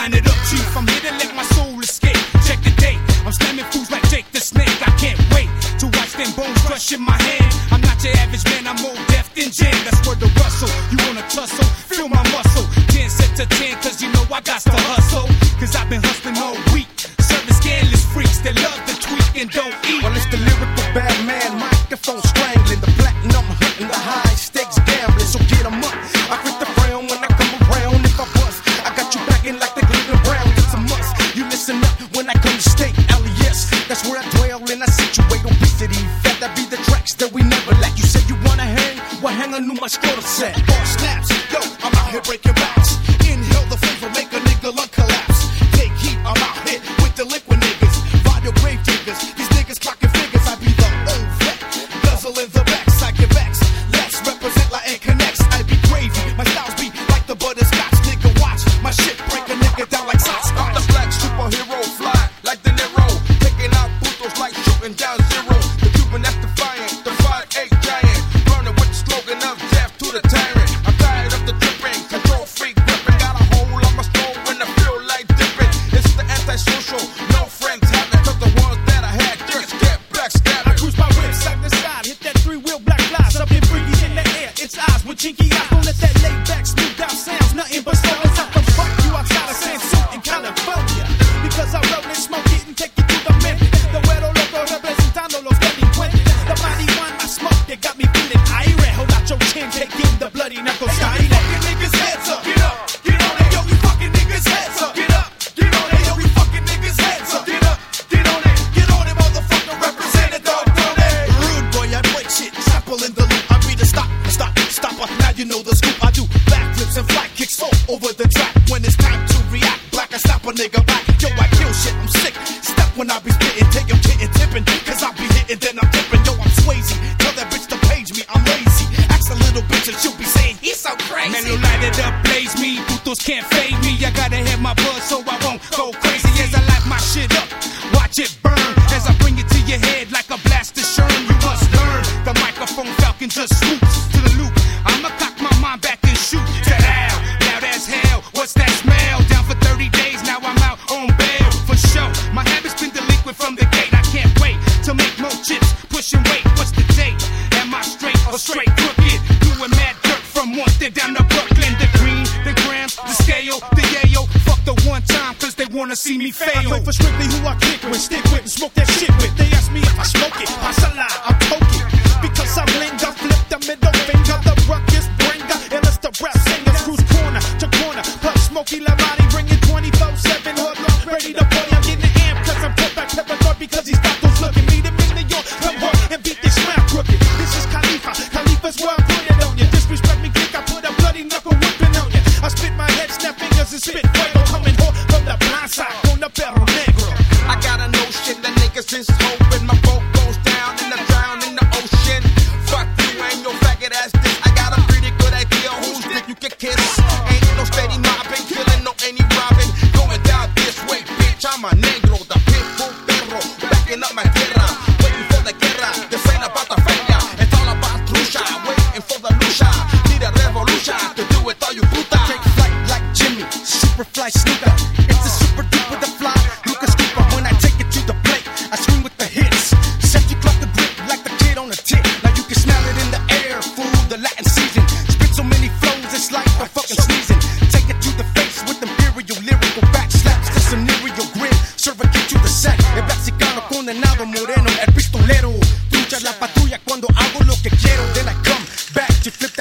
Line it up, chief, I'm here to let my soul escape. Check the date, I'm slamming fools like Jake the Snake. I can't wait to watch them bones crush in my hand. I'm not your average man, I'm more deaf than Jen. That's where the rustle, you wanna tussle, feel my muscle. 10 set to 10, cause you know I got to hustle. Cause I've been hustling all week, serving scandalous freaks that love to tweak and don't eat. Well, it's the lyrical bad man, microphone strangling, the platinum hunting, the high stakes gambling. So get 'em up, I quit the frown when I come around. If I bust, I got you backing like the Cleveland Browns. It's a must, you listen up when I come to state. LES, that's where I dwell and I situate. Obesity, fat, that be the tracks that we never lack. You said you wanna hang, well hang on to my scrotum set. Bar snaps, yo, I'm out here breaking backs. Inhale the flavor, make a nigga lung collapse. Take heat, I'm out here with the liquid niggas. Vibe your grave diggers, these niggas clocking figures. I be the old vet, guzzle in the back, psych your backs. Let's represent like and connects. I be gravy, my styles be like the butterscotch. Nigga watch, my shit break a nigga down like socks. I'm the black superhero, fly like De Niro, taking out putos like shooting down zero. The Cuban that's defiant, the 5'8" giant, running with the slogan of death to the tyrant. I'm tired of the dripping, control freak gripping, got a hole on my skull when I feel like dipping. It's the antisocial, no friends having, cause the ones that I had just get backstabbing. I cruise my whip side to side, hit that 3-wheel black flies, up in freaky in the air. It's eyes with chinky eyes, don't let that laid back, smooth out sounds, nothing but stories. I can fuck you outside of San Suit in California, because I roll and smoke it and take you to the Memphis. The güero loco representando los delincuentes. The marijuana smoke that got me feeling irate. Hold out your chin, take in the bloody knuckle style. Fucking niggas heads up, get up, get on it, yo, you fucking niggas heads up, get up, get on it, yo, you fucking niggas heads up, get up, get on it, motherfucker, represent it, dog, don't it? Rude boy, I break shit, sample in the loop, I be the stopper, now you know the scoop, I do backflips and fly kicks all over the track, when it's time to react, black I stop a nigga back, yo, I kill shit, I'm sick, step when I be spitting, take your kitten tipping, cause I be hitting, then I'm tipping, yo, I'm Swayze, tell that bitch to page me, I'm lazy, ask a little bitch and she'll be saying, he's so crazy. Man, you light it up, blaze me, putos can't fade me. I gotta have my buzz so I won't go crazy as I light my shit up. Watch it burn as I bring it to your head like a blaster sherm. You must learn the microphone falcon just swoops to the loop. I'ma cock my mind back and shoot to hell. Loud as hell, what's that smell? Down for 30 days, now I'm out on bail for sure. My habit's been delinquent from the gate. I can't wait to make more chips, pushing weight. What's the date? Am I straight or straight crooked? Doing mad dirt from Wanted down to Brooklyn. The green, the grams, the scale, the yayo. Fuck the one time, cause they wanna see me fail. I know for strictly who I kick with, stick with, and smoke that shit with. They ask me if I smoke it, pasala, I poke it. Because I blinga, flip the middle finger, the ruckus bringer, and it's the rap singer. Cruise corner to corner, plus Smokey Lamari, bringing 24/7 hood up, ready to party. I'm getting the amp, cause I'm put back paranoid, because he's got those looking. Meet him in New York, come on, and beat this smack crooked. This is Khalifa, Khalifa's where I put it on you. Disrespect me, click, I put a bloody knuckle whipping on you. I spit my head, snap fingers, and spit fuego, coming home from the blind side, on the Perro Negro. I got a notion that niggas is hoping my boat goes down and I drown in the ocean. Fuck you and your faggot ass dick. I got a pretty good idea whose dick you can kiss. Ain't no steady mobbing, killing no any robbing. Going down this way, bitch, I'm a negro, the pitbull perro, backing up my tierra, waiting for the guerra. This ain't about the feria, it's all about trucha, waiting for the lucha. Need a revolution to do it all you puta. Take flight like Jimmy, super fly snooker. It's a super duper the fly, Lucas Cooper. When I take it to the plate, I swing with the hits. Set you clock the grip like the kid on a tip. Now you can smell it in the air, fool, the Latin season. Spit so many flows, it's like a fucking sneezing. Take it to the face with imperial lyrical back slaps. The scenario grin, serve a kid to the sack. El Mexicano condenado moreno, el pistolero. Trucha la patrulla cuando hago lo que quiero. Then I come back to flip